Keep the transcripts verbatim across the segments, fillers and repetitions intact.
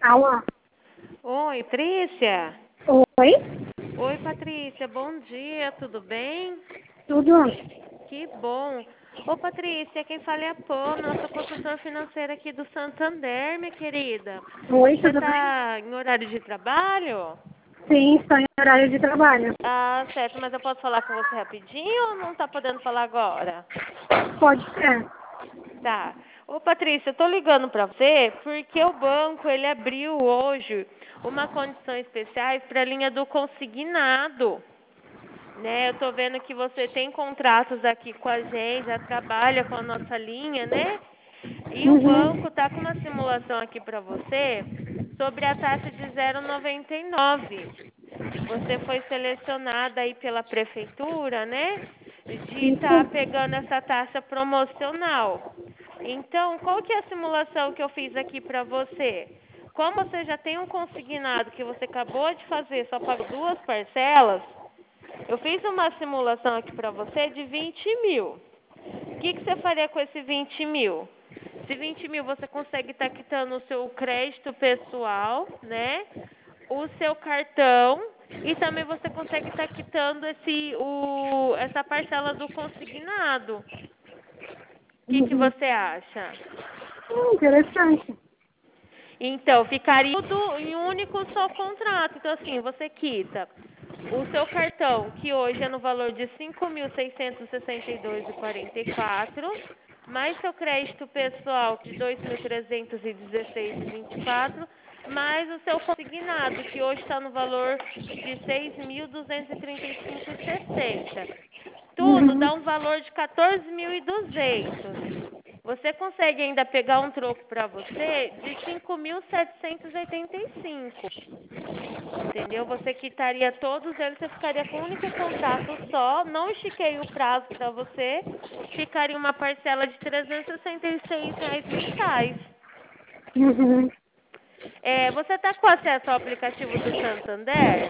Alô? Oi, Patrícia. Oi? Oi, Patrícia, bom dia, tudo bem? Tudo? Que bom. Ô, Patrícia, quem fala é a Pamela, sou consultora financeira aqui do Santander, minha querida. Oi, Você tudo bem? tá em horário de trabalho? Sim, estou em horário de trabalho. Ah, certo, mas eu posso falar com você rapidinho ou não tá podendo falar agora? Pode ser. Tá. Ô, Patrícia, eu tô ligando pra você porque o banco, ele abriu hoje uma condição especiais para a linha do consignado. Né, eu tô vendo que você tem contratos aqui com a gente, já trabalha com a nossa linha, né? E o banco Uhum. tá com uma simulação aqui para você sobre a taxa de zero vírgula noventa e nove. Você foi selecionada aí pela prefeitura, né? De estar Isso. pegando essa taxa promocional. Então, qual que é a simulação que eu fiz aqui para você? Como você já tem um consignado que você acabou de fazer, só pagou duas parcelas, eu fiz uma simulação aqui para você de vinte mil. O que, que você faria com esse vinte mil? Esse vinte mil você consegue estar quitando o seu crédito pessoal, né? O seu cartão e também você consegue estar quitando esse, o, essa parcela do consignado. O que, que Uhum. você acha? Hum, interessante. Então, ficaria tudo em um único só contrato. Então, assim, você quita o seu cartão, que hoje é no valor de cinco mil seiscentos e sessenta e dois reais e quarenta e quatro centavos, mais seu crédito pessoal de dois mil trezentos e dezesseis reais e vinte e quatro centavos, mais o seu consignado, que hoje está no valor de seis mil duzentos e trinta e cinco reais e sessenta centavos. Tudo Uhum. dá um valor de quatorze mil e duzentos reais. Você consegue ainda pegar um troco para você de cinco mil setecentos e oitenta e cinco. Entendeu? Você quitaria todos eles, você ficaria com um único contrato só, não estiquei o prazo para você, ficaria uma parcela de trezentos e sessenta e seis reais mensais. Uhum. É, você está com acesso ao aplicativo do Santander?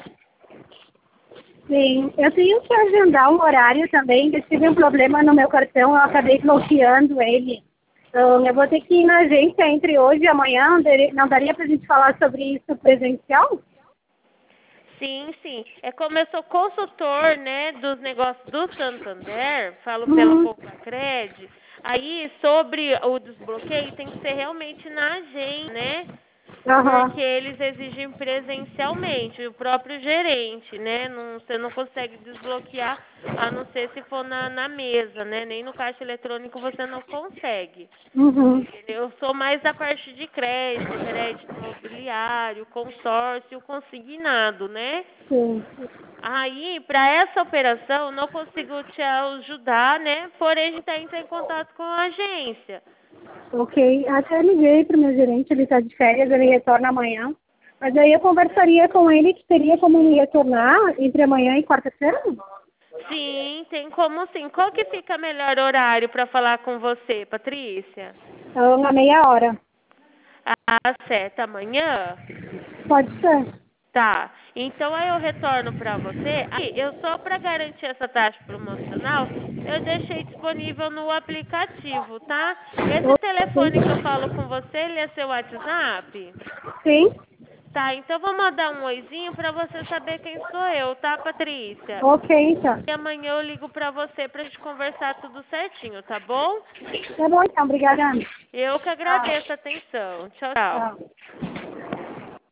Sim, eu tenho que agendar um horário também, que eu tive um problema no meu cartão, eu acabei bloqueando ele. Então, eu vou ter que ir na agência entre hoje e amanhã, não daria, não daria pra gente falar sobre isso presencial? Sim, sim. É como eu sou consultor, né, dos negócios do Santander, falo pelo Uhum. Poupa-Cred, aí sobre o desbloqueio tem que ser realmente na agência, né? Porque Aham. eles exigem presencialmente, o próprio gerente, né? Não, você não consegue desbloquear a não ser se for na, na mesa, né? Nem no caixa eletrônico você não consegue. Uhum. Entendeu? Eu sou mais da parte de crédito, crédito imobiliário, consórcio, consignado, né? Sim. Aí, para essa operação, não consigo te ajudar, né? Porém, a gente está entrar em contato com a agência. Ok, até liguei para o meu gerente, ele está de férias, ele retorna amanhã. Mas aí eu conversaria com ele que teria como me retornar entre amanhã e quarta-feira? Sim, tem como sim. Qual que fica melhor horário para falar com você, Patrícia? Então, na meia hora. Às sete amanhã? Pode ser. Tá. Então aí eu retorno para você. Aí, eu só para garantir essa taxa promocional, eu deixei disponível no aplicativo, tá? Esse Ok. telefone que eu falo com você, ele é seu WhatsApp? Sim? Tá, então vou mandar um oizinho para você saber quem sou eu, tá, Patrícia? Ok, então. E amanhã eu ligo para você pra gente conversar tudo certinho, tá bom? Tá bom, então. Obrigada. Eu que Tchau. agradeço a atenção. Tchau, tchau. Tchau.